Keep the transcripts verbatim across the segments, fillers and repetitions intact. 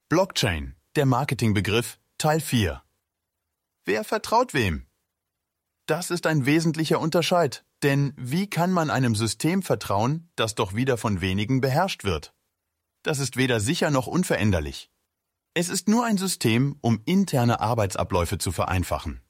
Blockchain, der Marketingbegriff, Teil vier. Wer vertraut wem? Das ist ein wesentlicher Unterschied, denn wie kann man einem System vertrauen, das doch wieder von wenigen beherrscht wird? Das ist weder sicher noch unveränderlich. Es ist nur ein System, um interne Arbeitsabläufe zu vereinfachen.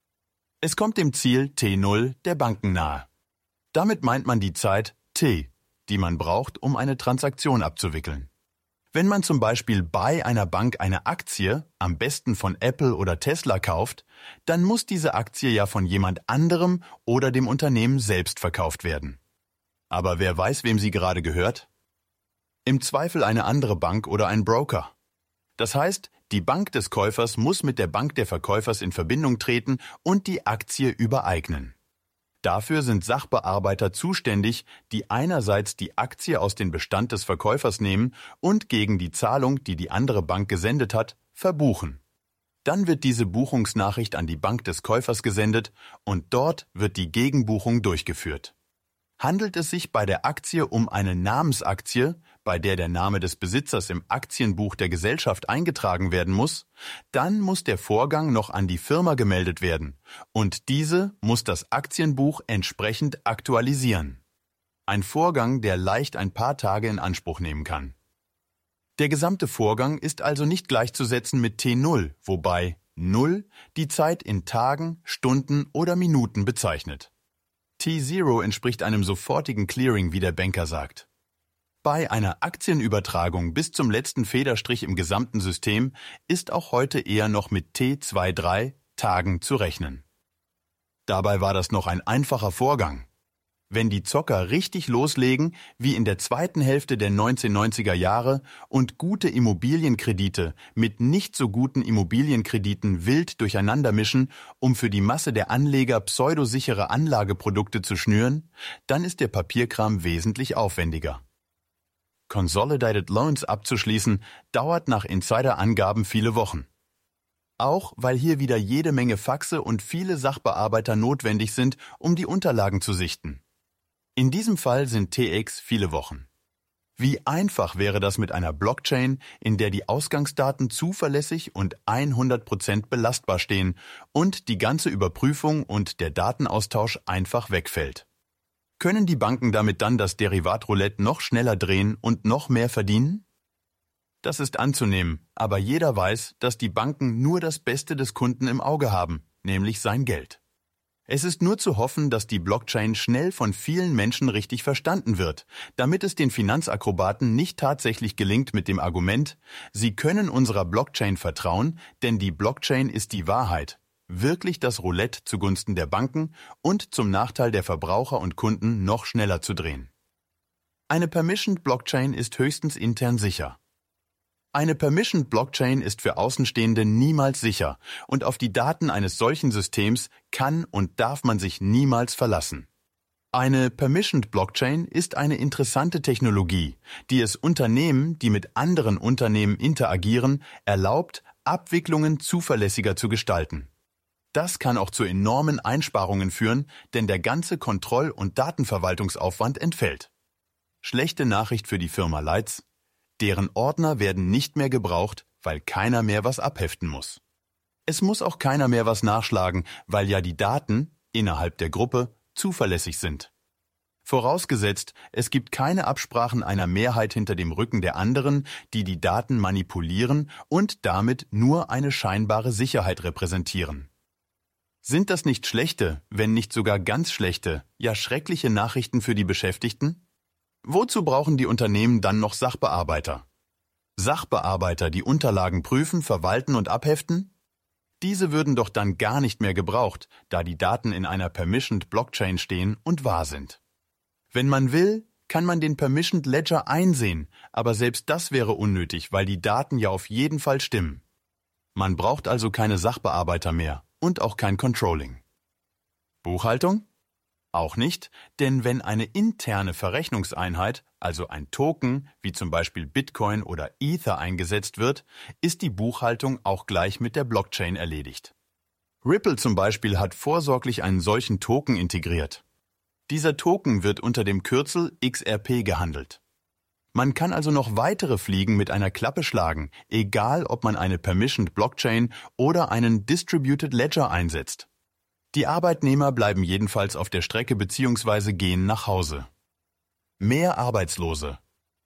Es kommt dem Ziel T null der Banken nahe. Damit meint man die Zeit T, die man braucht, um eine Transaktion abzuwickeln. Wenn man zum Beispiel bei einer Bank eine Aktie, am besten von Apple oder Tesla, kauft, dann muss diese Aktie ja von jemand anderem oder dem Unternehmen selbst verkauft werden. Aber wer weiß, wem sie gerade gehört? Im Zweifel eine andere Bank oder ein Broker. Das heißt, die Bank des Käufers muss mit der Bank des Verkäufers in Verbindung treten und die Aktie übereignen. Dafür sind Sachbearbeiter zuständig, die einerseits die Aktie aus dem Bestand des Verkäufers nehmen und gegen die Zahlung, die die andere Bank gesendet hat, verbuchen. Dann wird diese Buchungsnachricht an die Bank des Käufers gesendet und dort wird die Gegenbuchung durchgeführt. Handelt es sich bei der Aktie um eine Namensaktie, bei der der Name des Besitzers im Aktienbuch der Gesellschaft eingetragen werden muss, dann muss der Vorgang noch an die Firma gemeldet werden und diese muss das Aktienbuch entsprechend aktualisieren. Ein Vorgang, der leicht ein paar Tage in Anspruch nehmen kann. Der gesamte Vorgang ist also nicht gleichzusetzen mit T null, wobei null die Zeit in Tagen, Stunden oder Minuten bezeichnet. T null entspricht einem sofortigen Clearing, wie der Banker sagt. Bei einer Aktienübertragung bis zum letzten Federstrich im gesamten System ist auch heute eher noch mit T dreiundzwanzig Tagen zu rechnen. Dabei war das noch ein einfacher Vorgang. Wenn die Zocker richtig loslegen, wie in der zweiten Hälfte der neunzehnhundertneunziger Jahre und gute Immobilienkredite mit nicht so guten Immobilienkrediten wild durcheinander mischen, um für die Masse der Anleger pseudosichere Anlageprodukte zu schnüren, dann ist der Papierkram wesentlich aufwendiger. Consolidated Loans abzuschließen, dauert nach Insiderangaben viele Wochen. Auch weil hier wieder jede Menge Faxe und viele Sachbearbeiter notwendig sind, um die Unterlagen zu sichten. In diesem Fall sind T X viele Wochen. Wie einfach wäre das mit einer Blockchain, in der die Ausgangsdaten zuverlässig und hundert Prozent belastbar stehen und die ganze Überprüfung und der Datenaustausch einfach wegfällt. Können die Banken damit dann das Derivatroulette noch schneller drehen und noch mehr verdienen? Das ist anzunehmen, aber jeder weiß, dass die Banken nur das Beste des Kunden im Auge haben, nämlich sein Geld. Es ist nur zu hoffen, dass die Blockchain schnell von vielen Menschen richtig verstanden wird, damit es den Finanzakrobaten nicht tatsächlich gelingt mit dem Argument, sie können unserer Blockchain vertrauen, denn die Blockchain ist die Wahrheit, wirklich das Roulette zugunsten der Banken und zum Nachteil der Verbraucher und Kunden noch schneller zu drehen. Eine Permissioned Blockchain ist höchstens intern sicher. Eine Permissioned Blockchain ist für Außenstehende niemals sicher und auf die Daten eines solchen Systems kann und darf man sich niemals verlassen. Eine Permissioned Blockchain ist eine interessante Technologie, die es Unternehmen, die mit anderen Unternehmen interagieren, erlaubt, Abwicklungen zuverlässiger zu gestalten. Das kann auch zu enormen Einsparungen führen, denn der ganze Kontroll- und Datenverwaltungsaufwand entfällt. Schlechte Nachricht für die Firma Lights: Deren Ordner werden nicht mehr gebraucht, weil keiner mehr was abheften muss. Es muss auch keiner mehr was nachschlagen, weil ja die Daten innerhalb der Gruppe zuverlässig sind. Vorausgesetzt, es gibt keine Absprachen einer Mehrheit hinter dem Rücken der anderen, die die Daten manipulieren und damit nur eine scheinbare Sicherheit repräsentieren. Sind das nicht schlechte, wenn nicht sogar ganz schlechte, ja schreckliche Nachrichten für die Beschäftigten? Wozu brauchen die Unternehmen dann noch Sachbearbeiter? Sachbearbeiter, die Unterlagen prüfen, verwalten und abheften? Diese würden doch dann gar nicht mehr gebraucht, da die Daten in einer Permissioned Blockchain stehen und wahr sind. Wenn man will, kann man den Permissioned Ledger einsehen, aber selbst das wäre unnötig, weil die Daten ja auf jeden Fall stimmen. Man braucht also keine Sachbearbeiter mehr und auch kein Controlling. Buchhaltung? Auch nicht, denn wenn eine interne Verrechnungseinheit, also ein Token, wie zum Beispiel Bitcoin oder Ether eingesetzt wird, ist die Buchhaltung auch gleich mit der Blockchain erledigt. Ripple zum Beispiel hat vorsorglich einen solchen Token integriert. Dieser Token wird unter dem Kürzel X R P gehandelt. Man kann also noch weitere Fliegen mit einer Klappe schlagen, egal ob man eine Permissioned Blockchain oder einen Distributed Ledger einsetzt. Die Arbeitnehmer bleiben jedenfalls auf der Strecke bzw. gehen nach Hause. Mehr Arbeitslose.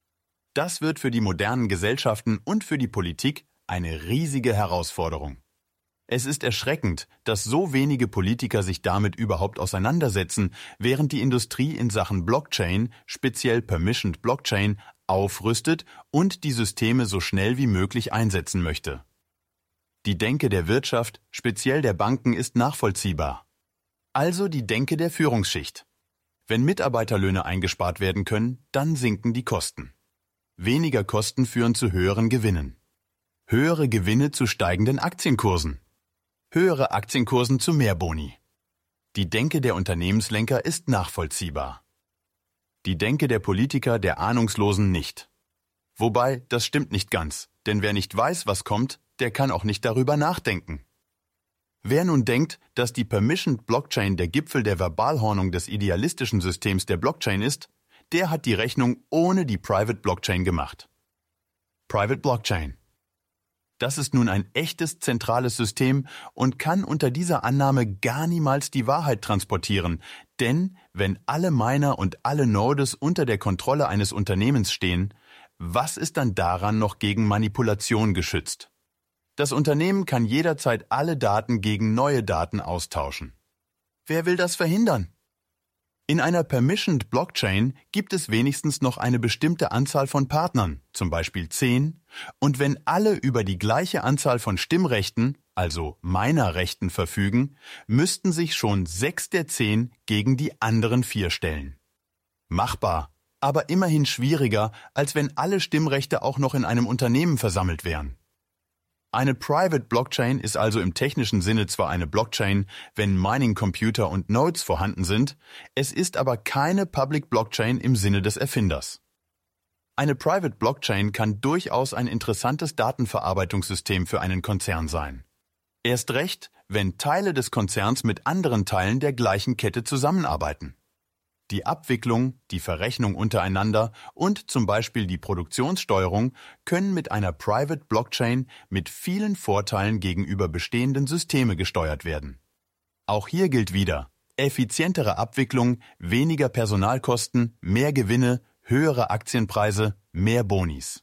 Das wird für die modernen Gesellschaften und für die Politik eine riesige Herausforderung. Es ist erschreckend, dass so wenige Politiker sich damit überhaupt auseinandersetzen, während die Industrie in Sachen Blockchain, speziell Permissioned Blockchain, aufrüstet und die Systeme so schnell wie möglich einsetzen möchte. Die Denke der Wirtschaft, speziell der Banken, ist nachvollziehbar. Also die Denke der Führungsschicht. Wenn Mitarbeiterlöhne eingespart werden können, dann sinken die Kosten. Weniger Kosten führen zu höheren Gewinnen. Höhere Gewinne zu steigenden Aktienkursen. Höhere Aktienkursen zu mehr Boni. Die Denke der Unternehmenslenker ist nachvollziehbar. Die Denke der Politiker, der Ahnungslosen nicht. Wobei, das stimmt nicht ganz, denn wer nicht weiß, was kommt, der kann auch nicht darüber nachdenken. Wer nun denkt, dass die Permissioned Blockchain der Gipfel der Verbalhornung des idealistischen Systems der Blockchain ist, der hat die Rechnung ohne die Private Blockchain gemacht. Private Blockchain. Das ist nun ein echtes zentrales System und kann unter dieser Annahme gar niemals die Wahrheit transportieren, denn wenn alle Miner und alle Nodes unter der Kontrolle eines Unternehmens stehen, was ist dann daran noch gegen Manipulation geschützt? Das Unternehmen kann jederzeit alle Daten gegen neue Daten austauschen. Wer will das verhindern? In einer Permissioned Blockchain gibt es wenigstens noch eine bestimmte Anzahl von Partnern, zum Beispiel zehn, und wenn alle über die gleiche Anzahl von Stimmrechten, also Minerrechten, verfügen, müssten sich schon sechs der zehn gegen die anderen vier stellen. Machbar, aber immerhin schwieriger, als wenn alle Stimmrechte auch noch in einem Unternehmen versammelt wären. Eine Private Blockchain ist also im technischen Sinne zwar eine Blockchain, wenn Mining-Computer und Nodes vorhanden sind, es ist aber keine Public Blockchain im Sinne des Erfinders. Eine Private Blockchain kann durchaus ein interessantes Datenverarbeitungssystem für einen Konzern sein. Erst recht, wenn Teile des Konzerns mit anderen Teilen der gleichen Kette zusammenarbeiten. Die Abwicklung, die Verrechnung untereinander und zum Beispiel die Produktionssteuerung können mit einer Private Blockchain mit vielen Vorteilen gegenüber bestehenden Systemen gesteuert werden. Auch hier gilt wieder: effizientere Abwicklung, weniger Personalkosten, mehr Gewinne, höhere Aktienpreise, mehr Bonis.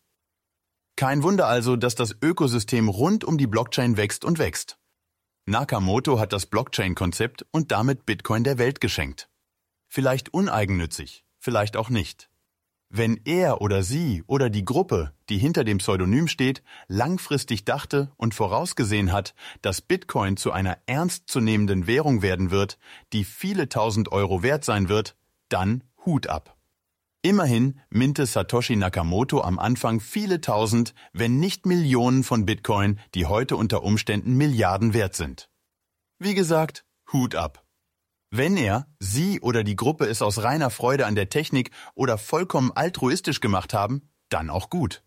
Kein Wunder also, dass das Ökosystem rund um die Blockchain wächst und wächst. Nakamoto hat das Blockchain-Konzept und damit Bitcoin der Welt geschenkt. Vielleicht uneigennützig, vielleicht auch nicht. Wenn er oder sie oder die Gruppe, die hinter dem Pseudonym steht, langfristig dachte und vorausgesehen hat, dass Bitcoin zu einer ernstzunehmenden Währung werden wird, die viele tausend Euro wert sein wird, dann Hut ab. Immerhin minte Satoshi Nakamoto am Anfang viele tausend, wenn nicht Millionen von Bitcoin, die heute unter Umständen Milliarden wert sind. Wie gesagt, Hut ab. Wenn er, sie oder die Gruppe es aus reiner Freude an der Technik oder vollkommen altruistisch gemacht haben, dann auch gut.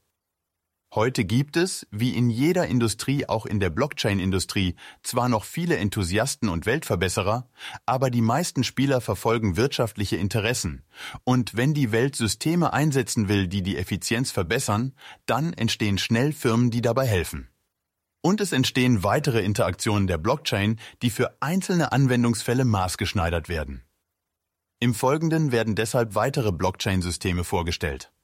Heute gibt es, wie in jeder Industrie, auch in der Blockchain-Industrie, zwar noch viele Enthusiasten und Weltverbesserer, aber die meisten Spieler verfolgen wirtschaftliche Interessen. Und wenn die Welt Systeme einsetzen will, die die Effizienz verbessern, dann entstehen schnell Firmen, die dabei helfen. Und es entstehen weitere Interaktionen der Blockchain, die für einzelne Anwendungsfälle maßgeschneidert werden. Im Folgenden werden deshalb weitere Blockchain-Systeme vorgestellt.